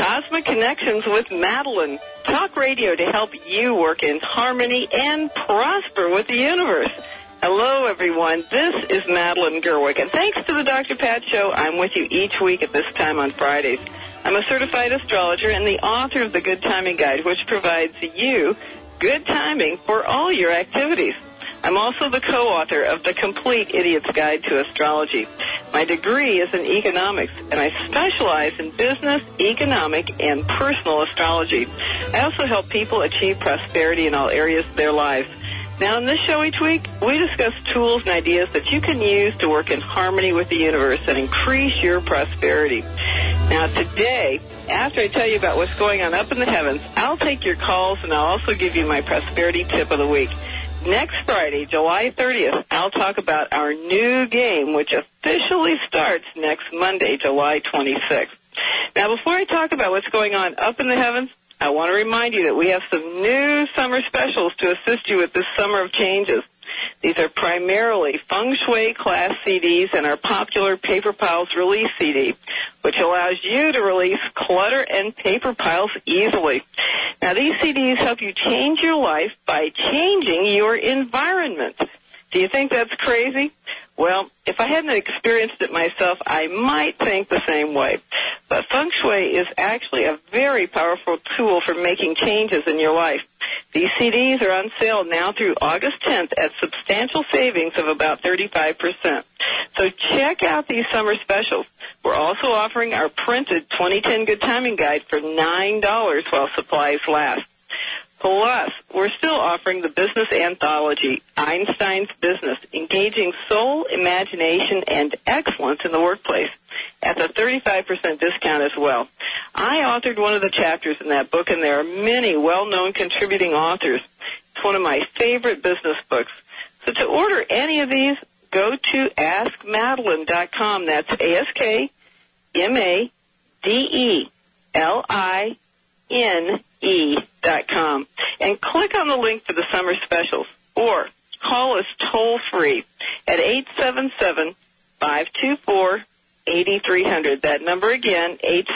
Cosmic Connections with Madeline. Talk radio to help you work in harmony and prosper with the universe. Hello, everyone. This is Madeline Gerwick, and thanks to the Dr. Pat Show, I'm with you each week at this time on Fridays. I'm a certified astrologer and the author of the Good Timing Guide, which provides you good timing for all your activities. I'm also the co-author of The Complete Idiot's Guide to Astrology. My degree is in economics, and I specialize in business, economic, and personal astrology. I also help people achieve prosperity in all areas of their lives. Now, in this show each week, we discuss tools and ideas that you can use to work in harmony with the universe and increase your prosperity. Now, today, after I tell you about what's going on up in the heavens, I'll take your calls, and I'll also give you my prosperity tip of the week. Next Friday, July 30th, I'll talk about our new game, which officially starts next Monday, July 26th. Now, before I talk about what's going on up in the heavens, I want to remind you that we have some new summer specials to assist you with this summer of changes. These are primarily Feng Shui class CDs and our popular Paper Piles release CD, which allows you to release clutter and paper piles easily. Now, these CDs help you change your life by changing your environment. Do you think that's crazy? Well, if I hadn't experienced it myself, I might think the same way. But Feng Shui is actually a very powerful tool for making changes in your life. These CDs are on sale now through August 10th at substantial savings of about 35%. So check out these summer specials. We're also offering our printed 2010 Good Timing Guide for $9 while supplies last. Plus, we're still offering the business anthology, Einstein's Business, Engaging Soul, Imagination, and Excellence in the Workplace, at the 35% discount as well. I authored one of the chapters in that book, and there are many well-known contributing authors. It's one of my favorite business books. So to order any of these, go to AskMadeline.com. That's AskMadeline.com, and click on the link for the summer specials, or call us toll-free at 877-524-8300. That number again,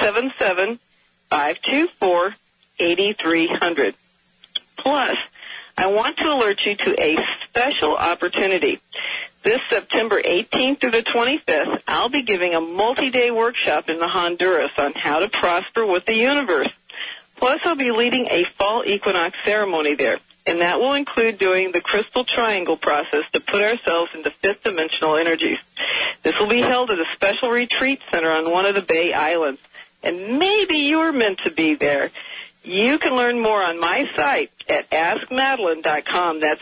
877-524-8300. Plus, I want to alert you to a special opportunity. This September 18th through the 25th, I'll be giving a multi-day workshop in the Honduras on how to prosper with the universe. Plus, I'll be leading a fall equinox ceremony there, and that will include doing the crystal triangle process to put ourselves into fifth-dimensional energies. This will be held at a special retreat center on one of the Bay Islands, and maybe you're meant to be there. You can learn more on my site at AskMadeline.com. That's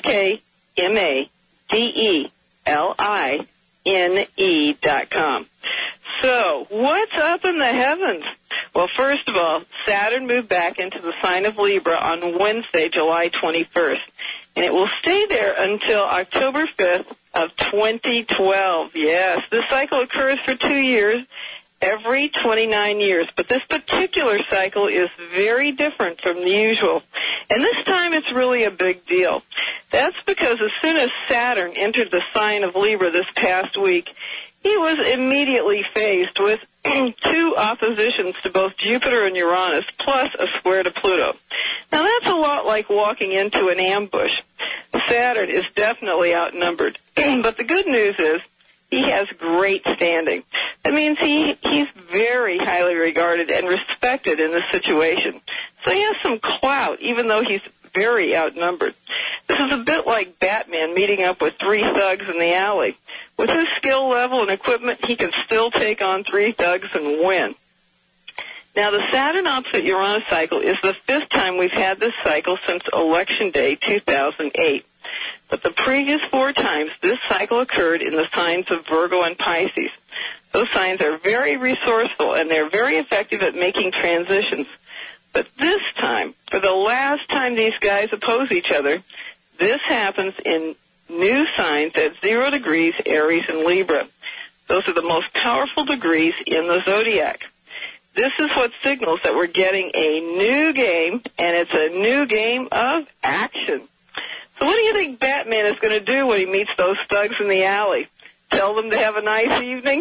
AskMadeline.com. So, what's up in the heavens? Well, first of all, Saturn moved back into the sign of Libra on Wednesday, July 21st, and it will stay there until October 5th of 2012. Yes, this cycle occurs for 2 years, every 29 years, but this particular cycle is very different from the usual, and this time it's really a big deal. That's because as soon as Saturn entered the sign of Libra this past week, he was immediately faced with two oppositions to both Jupiter and Uranus, plus a square to Pluto. Now, that's a lot like walking into an ambush. Saturn is definitely outnumbered. But the good news is he has great standing. That means he's very highly regarded and respected in this situation. So he has some clout, even though he's very outnumbered. This is a bit like Batman meeting up with three thugs in the alley. With his skill level and equipment, he can still take on three thugs and win. Now, the Saturn opposite Uranus cycle is the fifth time we've had this cycle since Election Day 2008. But the previous 4 times this cycle occurred in the signs of Virgo and Pisces. Those signs are very resourceful, and they're very effective at making transitions. But this time, for the last time these guys oppose each other, this happens in new signs at 0 degrees, Aries and Libra. Those are the most powerful degrees in the zodiac. This is what signals that we're getting a new game, and it's a new game of action. So what do you think Batman is going to do when he meets those thugs in the alley? tell them to have a nice evening?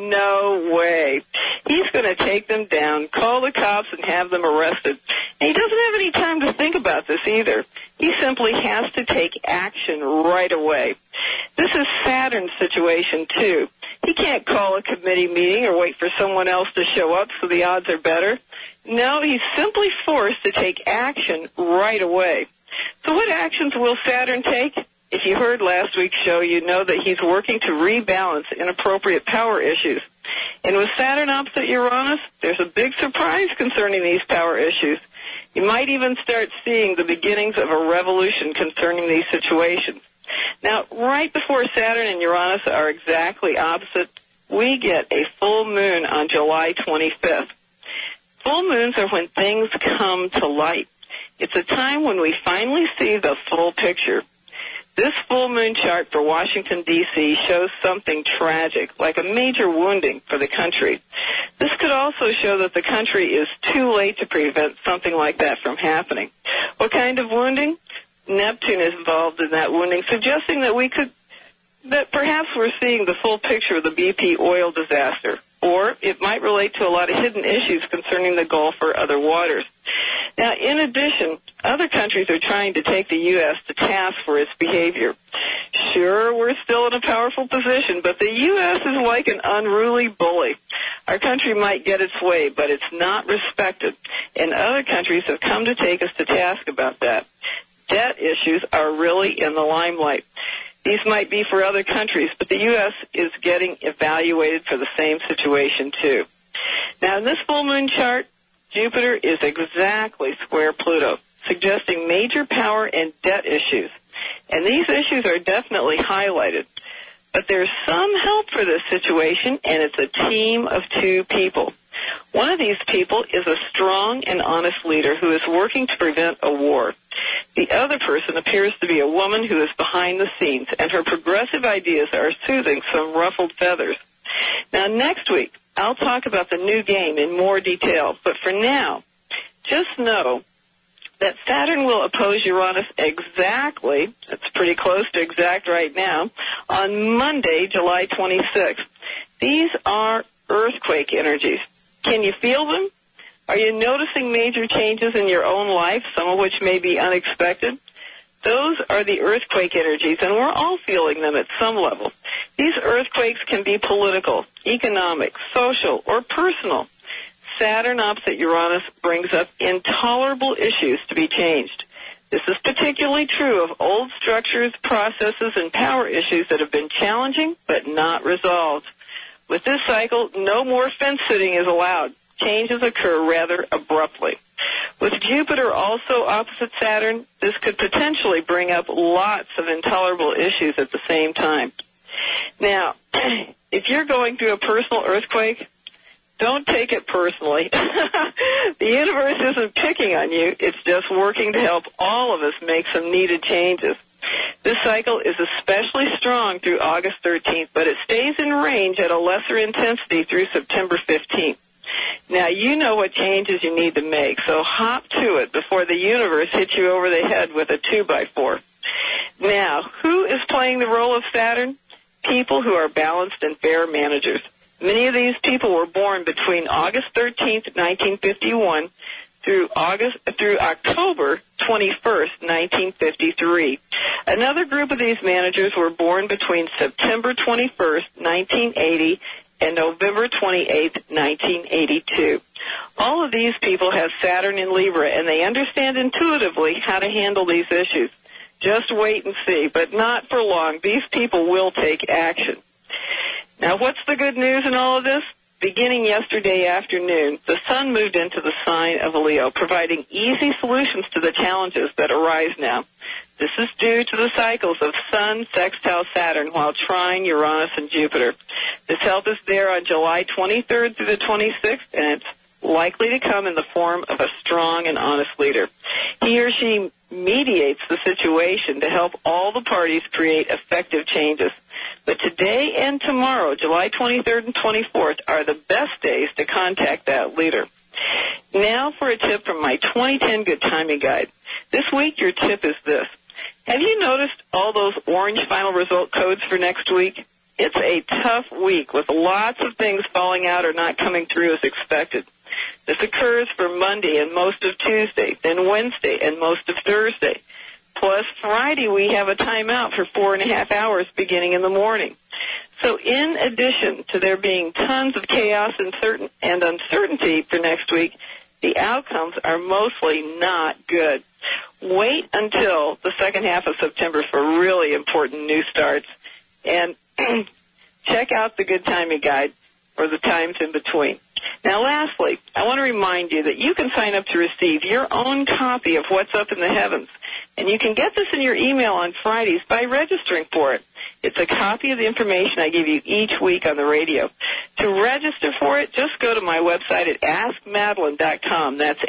No way. He's going to take them down, call the cops, and have them arrested. And he doesn't have any time to think about this either. He simply has to take action right away. This is Saturn's situation, too. He can't call a committee meeting or wait for someone else to show up so the odds are better. No, he's simply forced to take action right away. So what actions will Saturn take? If you heard last week's show, you know that he's working to rebalance inappropriate power issues. And with Saturn opposite Uranus, there's a big surprise concerning these power issues. You might even start seeing the beginnings of a revolution concerning these situations. Now, right before Saturn and Uranus are exactly opposite, we get a full moon on July 25th. Full moons are when things come to light. It's a time when we finally see the full picture. This full moon chart for Washington, D.C. shows something tragic, like a major wounding for the country. This could also show that the country is too late to prevent something like that from happening. What kind of wounding? Neptune is involved in that wounding, suggesting that perhaps we're seeing the full picture of the BP oil disaster. Or it might relate to a lot of hidden issues concerning the Gulf or other waters. Now, in addition, other countries are trying to take the U.S. to task for its behavior. Sure, we're still in a powerful position, but the U.S. is like an unruly bully. Our country might get its way, but it's not respected, and other countries have come to take us to task about that. Debt issues are really in the limelight. These might be for other countries, but the U.S. is getting evaluated for the same situation, too. Now, in this full moon chart, Jupiter is exactly square Pluto, suggesting major power and debt issues. And these issues are definitely highlighted. But there's some help for this situation, and it's a team of two people. One of these people is a strong and honest leader who is working to prevent a war. The other person appears to be a woman who is behind the scenes, and her progressive ideas are soothing some ruffled feathers. Now, next week, I'll talk about the new game in more detail, but for now, just know that Saturn will oppose Uranus exactly, it's pretty close to exact right now, on Monday, July 26th. These are earthquake energies. Can you feel them? Are you noticing major changes in your own life, some of which may be unexpected? Those are the earthquake energies, and we're all feeling them at some level. These earthquakes can be political, economic, social, or personal. Saturn opposite Uranus brings up intolerable issues to be changed. This is particularly true of old structures, processes, and power issues that have been challenging but not resolved. With this cycle, no more fence sitting is allowed. Changes occur rather abruptly. With Jupiter also opposite Saturn, this could potentially bring up lots of intolerable issues at the same time. Now, if you're going through a personal earthquake, don't take it personally. The universe isn't picking on you. It's just working to help all of us make some needed changes. This cycle is especially strong through August 13th, but it stays in range at a lesser intensity through September 15th. Now, you know what changes you need to make, so hop to it before the universe hits you over the head with a 2x4. Now, who is playing the role of Saturn? People who are balanced and fair managers. Many of these people were born between August 13th, 1951, through October 21st, 1953. Another group of these managers were born between September 21st, 1980, and November 28th, 1982. All of these people have Saturn in Libra, and they understand intuitively how to handle these issues. Just wait and see, but not for long. These people will take action. Now, what's the good news in all of this? Beginning yesterday afternoon, the Sun moved into the sign of Leo, providing easy solutions to the challenges that arise now. This is due to the cycles of Sun sextile Saturn while trine Uranus and Jupiter. This help is there on July 23rd through the 26th, and it's likely to come in the form of a strong and honest leader. He or she mediates the situation to help all the parties create effective changes. But today and tomorrow, July 23rd and 24th, are the best days to contact that leader. Now for a tip from my 2010 Good Timing Guide. This week, your tip is this. Have you noticed all those orange final result codes for next week? It's a tough week with lots of things falling out or not coming through as expected. This occurs for Monday and most of Tuesday, then Wednesday and most of Thursday. Plus Friday we have a timeout for 4.5 hours beginning in the morning. So in addition to there being tons of chaos and uncertainty for next week, the outcomes are mostly not good. Wait until the second half of September for really important new starts. And check out the Good Timing Guide or the times in between. Now, lastly, I want to remind you that you can sign up to receive your own copy of What's Up in the Heavens. And you can get this in your email on Fridays by registering for it. It's a copy of the information I give you each week on the radio. To register for it, just go to my website at AskMadeline.com. That's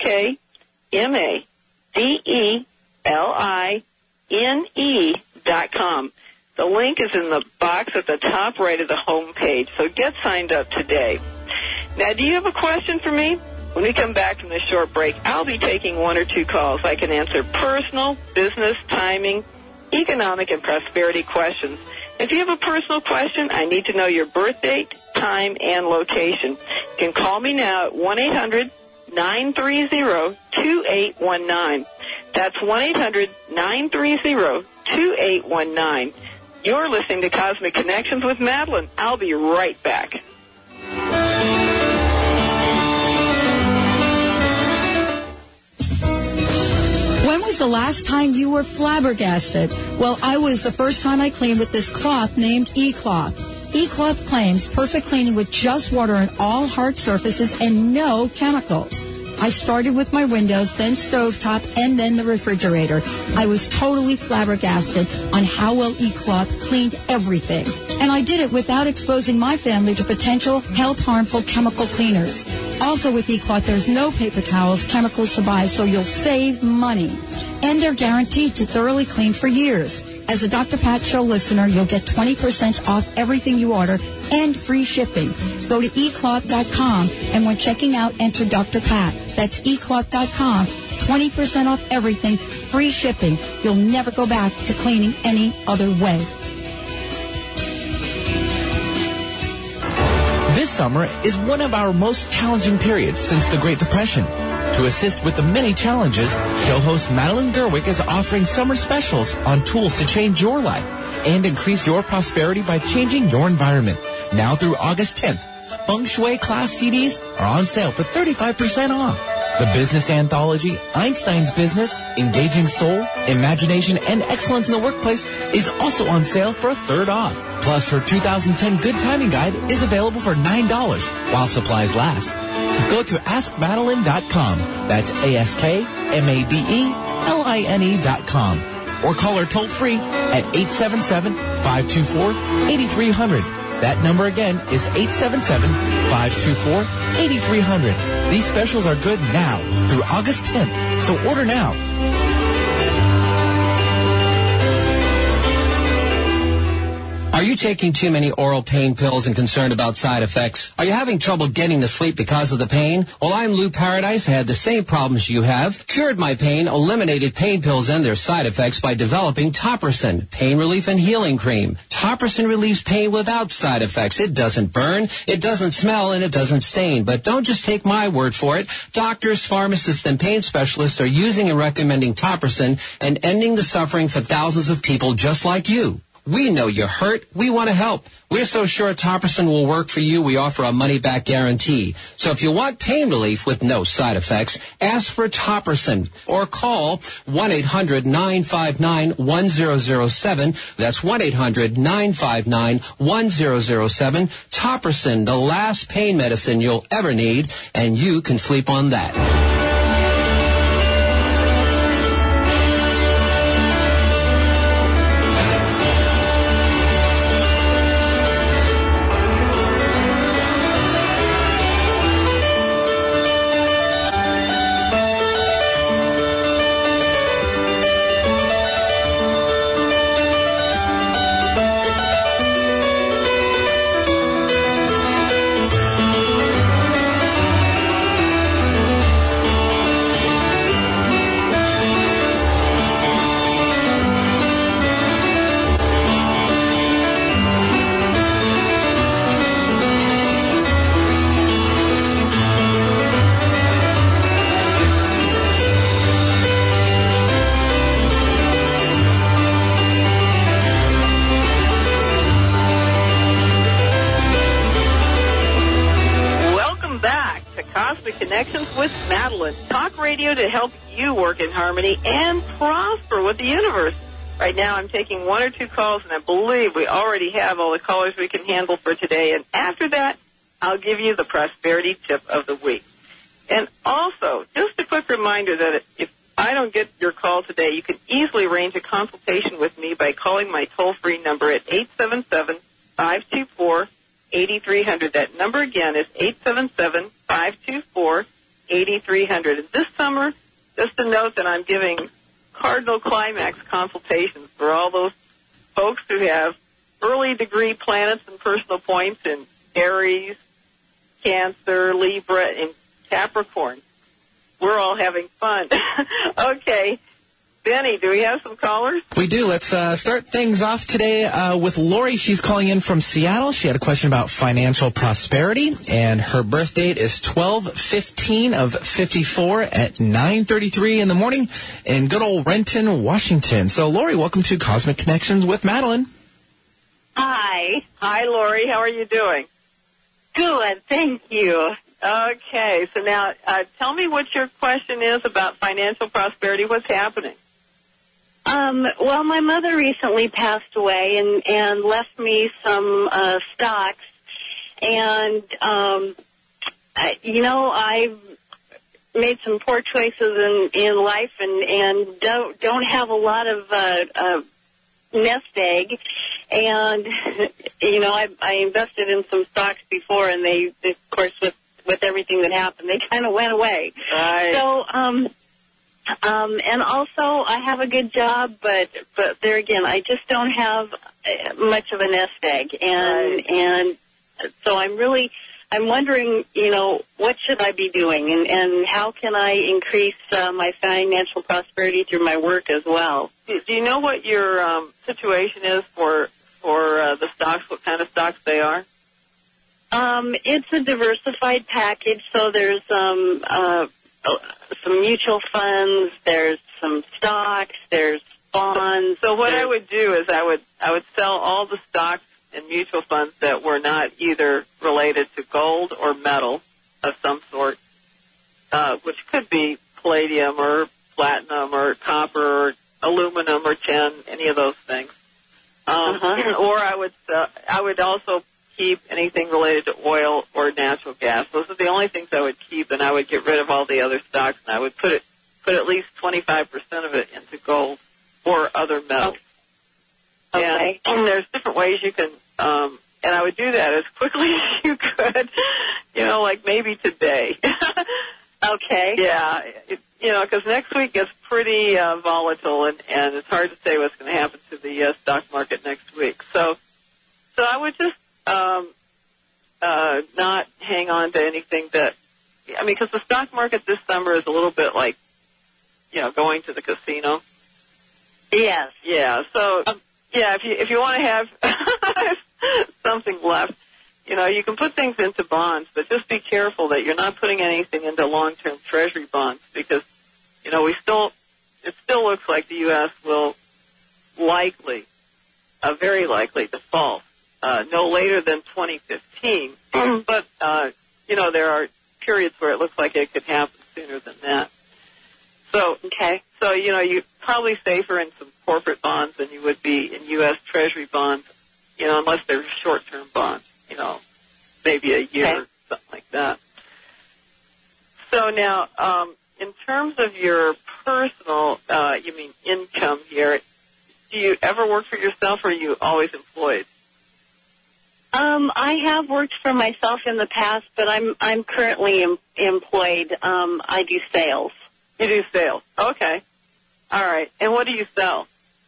AskMadeline.com. The link is in the box at the top right of the home page, so get signed up today. Now, do you have a question for me? When we come back from this short break, I'll be taking 1 or 2 calls. I can answer personal, business, timing, economic, and prosperity questions. If you have a personal question, I need to know your birth date, time, and location. You can call me now at 1-800-930-2819. That's 1-800-930-2819. You're listening to Cosmic Connections with Madeline. I'll be right back. When was the last time you were flabbergasted? Well, I was the first time I cleaned with this cloth named E-Cloth. E-Cloth claims perfect cleaning with just water on all hard surfaces and no chemicals. I started with my windows, then stovetop, and then the refrigerator. I was totally flabbergasted on how well E-Cloth cleaned everything. And I did it without exposing my family to potential health-harmful chemical cleaners. Also with E-Cloth, there's no paper towels, chemicals to buy, so you'll save money. And they're guaranteed to thoroughly clean for years. As a Dr. Pat Show listener, you'll get 20% off everything you order and free shipping. Go to ecloth.com, and when checking out, enter Dr. Pat. That's ecloth.com. 20% off everything, free shipping. You'll never go back to cleaning any other way. This summer is one of our most challenging periods since the Great Depression. To assist with the many challenges, show host Madeline Gerwick is offering summer specials on tools to change your life and increase your prosperity by changing your environment. Now through August 10th, Feng Shui class CDs are on sale for 35% off. The business anthology, Einstein's Business, Engaging Soul, Imagination, and Excellence in the Workplace is also on sale for a third off. Plus, her 2010 Good Timing Guide is available for $9 while supplies last. Go to AskMadeline.com. That's AskMadeline.com. Or call her toll-free at 877-524-8300. That number again is 877-524-8300. These specials are good now through August 10th, so order now. Are you taking too many oral pain pills and concerned about side effects? Are you having trouble getting to sleep because of the pain? Well, I'm Lou Paradise. I had the same problems you have. Cured my pain, eliminated pain pills and their side effects by developing Topricin, pain relief and healing cream. Topricin relieves pain without side effects. It doesn't burn, it doesn't smell, and it doesn't stain. But don't just take my word for it. Doctors, pharmacists, and pain specialists are using and recommending Topricin and ending the suffering for thousands of people just like you. We know you're hurt. We want to help. We're so sure Topricin will work for you, we offer a money-back guarantee. So if you want pain relief with no side effects, ask for Topricin or call 1-800-959-1007. That's 1-800-959-1007. Topricin, the last pain medicine you'll ever need, and you can sleep on that. with Madeline. Talk radio to help you work in harmony and prosper with the universe. Right now I'm taking one or two calls, and I believe we already have all the callers we can handle for today. And after that, I'll give you the prosperity tip of the week. And also, just a quick reminder that if I don't get your call today, you can easily arrange a consultation with me by calling my toll-free number at 877-524-8300. That number again is 877-524-8300. And this summer, just a note that I'm giving Cardinal Climax consultations for all those folks who have early degree planets and personal points in Aries, Cancer, Libra, and Capricorn. We're all having fun. Okay. Benny, do we have some callers? We do. Let's start things off today with Lori. She's calling in from Seattle. She had a question about financial prosperity, and her birth date is 12/15 of 54 at 9:33 in the morning in good old Renton, Washington. So, Lori, welcome to Cosmic Connections with Madeline. Hi. Hi, Lori. How are you doing? Good, thank you. Okay, so now tell me what your question is about financial prosperity. What's happening? Well, my mother recently passed away and left me some stocks, and I've made some poor choices in life, and don't have a lot of nest egg. And I invested in some stocks before, and they, of course, with everything that happened, they kind of went away. Right. So, and also I have a good job, but there again, I just don't have much of a nest egg, and so I'm wondering, what should I be doing, and how can I increase my financial prosperity through my work as well? Do you know what your situation is for the stocks? What kind of stocks they are? It's a diversified package, so there's some mutual funds, there's some stocks, there's bonds. So what I would do is I would sell all the stocks and mutual funds that were not either related to gold or metal of some sort, which could be palladium or platinum or copper or aluminum or tin, any of those things. Or I would also keep anything related to oil or natural gas. Those are the only things I would keep, and I would get rid of all the other stocks, and I would put at least 25% of it into gold or other metals. Okay. And there's different ways you can, and I would do that as quickly as you could, like maybe today. Okay. Yeah, because next week gets pretty volatile, and it's hard to say what's going to happen to the stock market next week. So I would just not hang on to anything because the stock market this summer is a little bit like, going to the casino. Yes. Yeah. So, if you want to have something left, you can put things into bonds, but just be careful that you're not putting anything into long-term treasury bonds because, it still looks like the U.S. will very likely default. No later than 2015, but, there are periods where it looks like it could happen sooner than that. So, okay. So, you're probably safer in some corporate bonds than you would be in U.S. Treasury bonds, unless they're short-term bonds, maybe a year or something like that. So now, in terms of your personal, income here, do you ever work for yourself or are you always employed? I have worked for myself in the past, but I'm currently employed. I do sales. You do sales. Okay. All right. And what do you sell?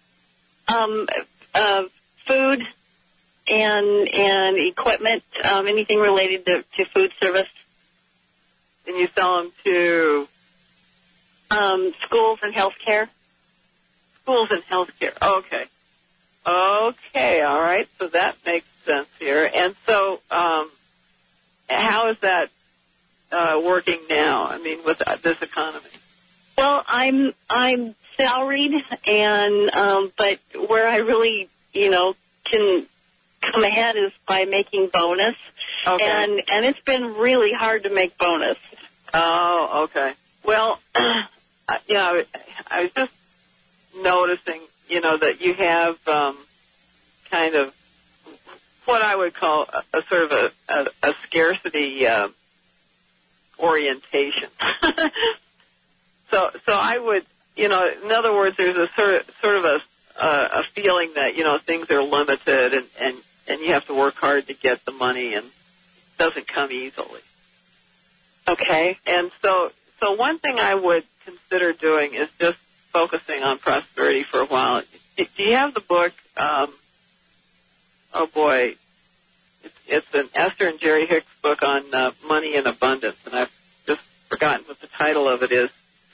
Food and equipment, anything related to food service. And you sell them to? Schools and healthcare. Schools and healthcare. Okay. Okay. All right. So that makes sense here. And so, how is that working now? With this economy. Well, I'm salaried, and but where I really, can come ahead is by making bonus. Okay. And it's been really hard to make bonus. Oh, okay. Well, I was just noticing, that you have kind of what I would call a sort of a scarcity orientation. So I would, in other words, there's a sort of a feeling that things are limited and you have to work hard to get the money and it doesn't come easily. Okay, and so one thing I would consider doing is just focusing on prosperity for a while. Do you have the book? Oh boy, it's an Esther and Jerry Hicks book on money and abundance, and I've just forgotten what the title of it is.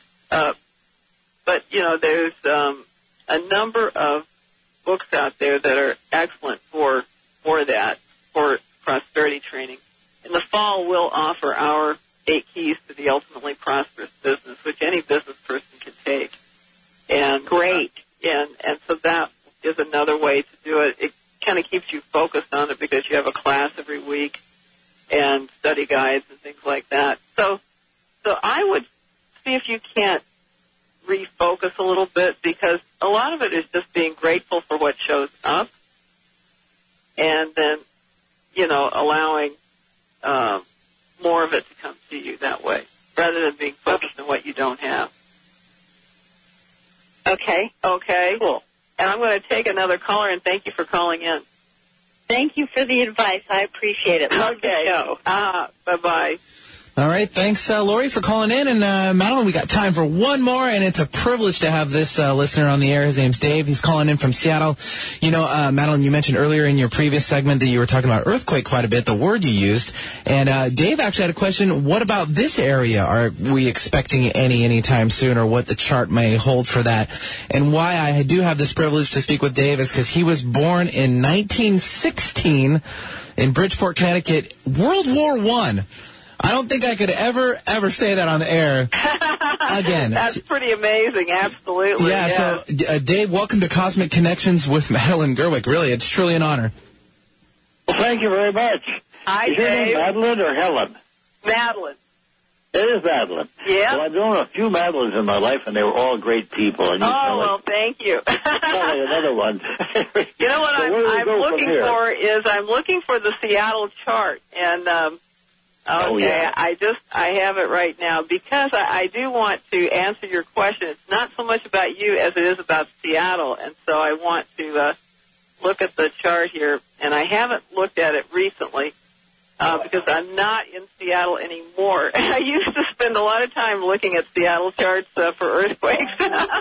But there's a number of books out there that are excellent for prosperity training. In the fall, we'll offer our 8 keys to the ultimately prosperous business, which any business person can take. And great. And so that is another way to do it. It kind of keeps you focused on it because you have a class every week and study guides and things like that. So I would see if you can't refocus a little bit, because a lot of it is just being grateful for what shows up and then, allowing more of it to come to you that way rather than being focused on what you don't have. Okay. Cool. And I'm going to take another caller, and thank you for calling in. Thank you for the advice. I appreciate it. Love the show. Bye-bye. All right. Thanks, Lori, for calling in. And, Madeline, we got time for one more, and it's a privilege to have this listener on the air. His name's Dave. He's calling in from Seattle. Madeline, you mentioned earlier in your previous segment that you were talking about earthquake quite a bit, the word you used. And Dave actually had a question. What about this area? Are we expecting anytime soon, or what the chart may hold for that? And why I do have this privilege to speak with Dave is because he was born in 1916 in Bridgeport, Connecticut, World War I. I don't think I could ever say that on the air again. That's pretty amazing. Absolutely. Yeah. So, Dave, welcome to Cosmic Connections with Madeline Gerwick. Really, it's truly an honor. Well, thank you very much. Hi, Is your name Madeline or Helen? Madeline. It is Madeline. Yeah. Well, I've known a few Madelines in my life, and they were all great people. And thank you. Probably another one. You know what I'm looking for the Seattle chart, and I have it right now because I do want to answer your question. It's not so much about you as it is about Seattle, and so I want to look at the chart here, and I haven't looked at it recently because I'm not in Seattle anymore. I used to spend a lot of time looking at Seattle charts for earthquakes.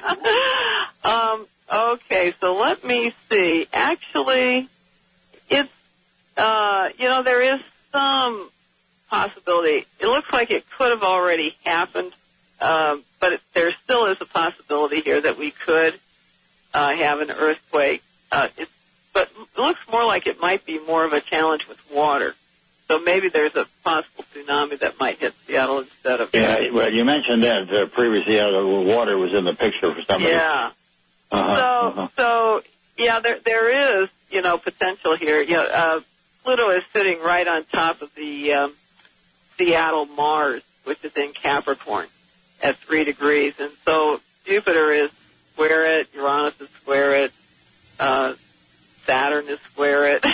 Okay, so let me see. Actually, it's there is some possibility. It looks like it could have already happened, but there still is a possibility here that we could have an earthquake. But it looks more like it might be more of a challenge with water. So maybe there's a possible tsunami that might hit Seattle instead of... Yeah, well, you mentioned that previously the water was in the picture for somebody. Yeah. So there is, potential here. Pluto is sitting right on top of the Seattle Mars, which is in Capricorn at 3 degrees. And so Jupiter is square it, Uranus is square it, Saturn is square it.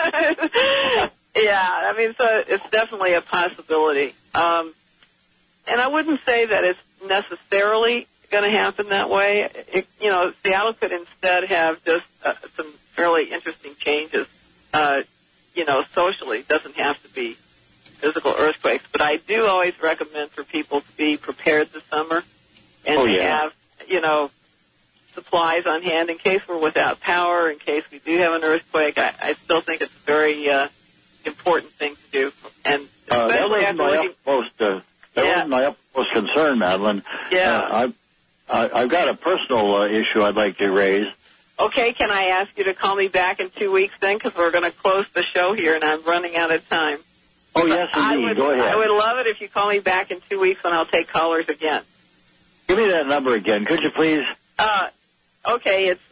Yeah, so it's definitely a possibility. And I wouldn't say that it's necessarily going to happen that way. Seattle could instead have just some fairly interesting changes, socially. It doesn't have to be physical earthquakes. But I do always recommend for people to be prepared this summer and to have, supplies on hand in case we're without power, in case we do have an earthquake. I still think it's a very important thing to do. And especially that was my utmost concern, Madeline. Yeah. I've got a personal issue I'd like to raise. Okay, can I ask you to call me back in 2 weeks then? Because we're going to close the show here, and I'm running out of time. Oh, yes, indeed. Go ahead. I would love it if you call me back in 2 weeks when I'll take callers again. Give me that number again, could you please? Okay, it's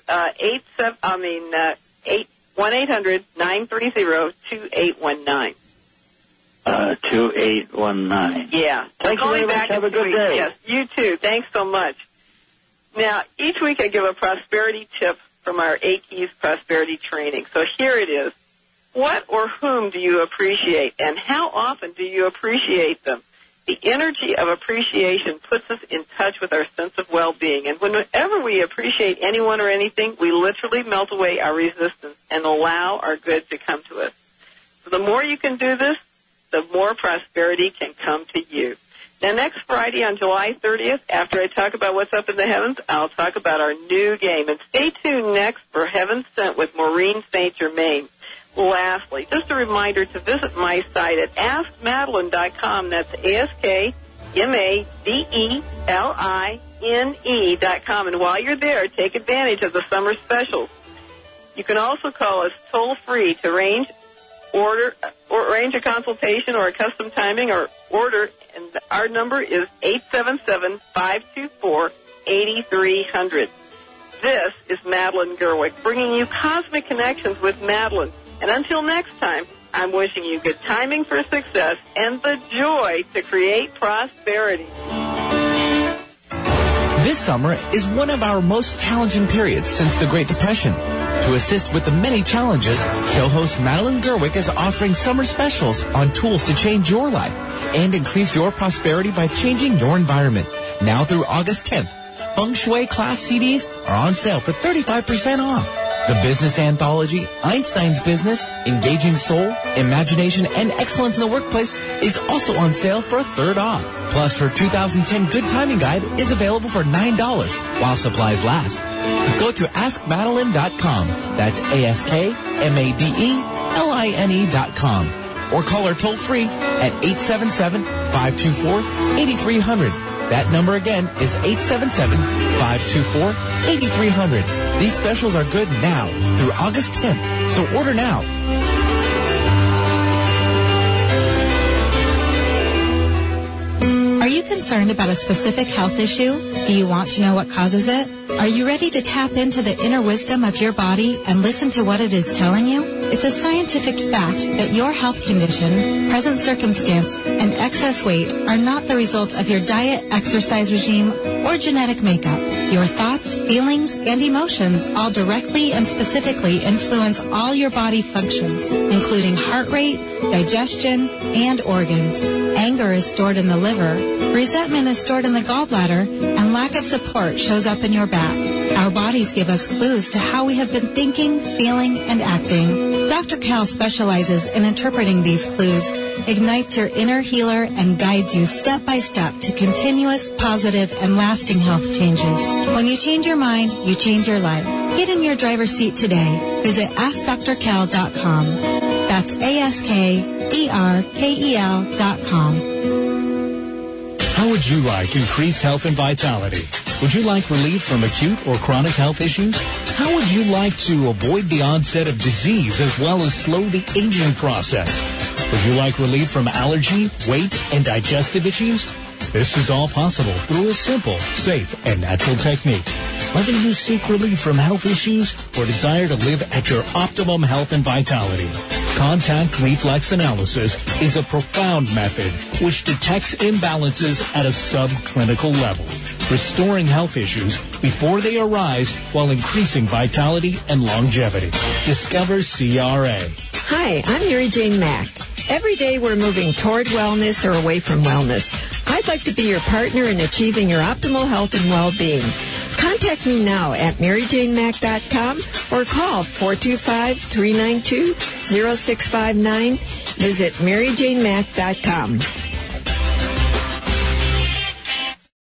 1-800-930-2819. 2819. Yeah. Thank you very much. Have a good day. Yes, you too. Thanks so much. Now, each week I give a prosperity tip from our A Keys prosperity training. So here it is. What or whom do you appreciate, and how often do you appreciate them? The energy of appreciation puts us in touch with our sense of well-being. And whenever we appreciate anyone or anything, we literally melt away our resistance and allow our good to come to us. So the more you can do this, the more prosperity can come to you. Now, next Friday on July 30th, after I talk about what's up in the heavens, I'll talk about our new game. And stay tuned next for Heaven Sent with Maureen St. Germain. Lastly, just a reminder to visit my site at AskMadeline.com. That's AskMadeline.com. And while you're there, take advantage of the summer specials. You can also call us toll-free to arrange a consultation or a custom timing or order. And our number is 877-524-8300. This is Madeline Gerwick, bringing you Cosmic Connections with Madeline. And until next time, I'm wishing you good timing for success and the joy to create prosperity. This summer is one of our most challenging periods since the Great Depression. To assist with the many challenges, show host Madeline Gerwick is offering summer specials on tools to change your life and increase your prosperity by changing your environment. Now through August 10th, Feng Shui class CDs are on sale for 35% off. The business anthology, Einstein's Business, Engaging Soul, Imagination, and Excellence in the Workplace is also on sale for a third off. Plus, her 2010 Good Timing Guide is available for $9 while supplies last. Go to AskMadeline.com. That's AskMadeline.com. Or call her toll-free at 877-524-8300. That number again is 877-524-8300. These specials are good now through August 10th, so order now. Are you concerned about a specific health issue? Do you want to know what causes it? Are you ready to tap into the inner wisdom of your body and listen to what it is telling you? It's a scientific fact that your health condition, present circumstance, and excess weight are not the result of your diet, exercise regime, or genetic makeup. Your thoughts, feelings, and emotions all directly and specifically influence all your body functions, including heart rate, digestion, and organs. Anger is stored in the liver, resentment is stored in the gallbladder, and lack of support shows up in your back. Our bodies give us clues to how we have been thinking, feeling, and acting. Dr. Cal specializes in interpreting these clues, ignites your inner healer, and guides you step by step to continuous, positive, and lasting health changes. When you change your mind, you change your life. Get in your driver's seat today. Visit AskDrKel.com. That's AskDrKel.com. How would you like increased health and vitality? Would you like relief from acute or chronic health issues? How would you like to avoid the onset of disease as well as slow the aging process? Would you like relief from allergy, weight, and digestive issues? This is all possible through a simple, safe, and natural technique. Whether you seek relief from health issues or desire to live at your optimum health and vitality, contact reflex analysis is a profound method which detects imbalances at a subclinical level, restoring health issues before they arise while increasing vitality and longevity. Discover CRA. Hi, I'm Mary Jane Mack. Every day we're moving toward wellness or away from wellness. I'd like to be your partner in achieving your optimal health and well-being. Contact me now at MaryJaneMack.com or call 425-392-0659. Visit MaryJaneMack.com.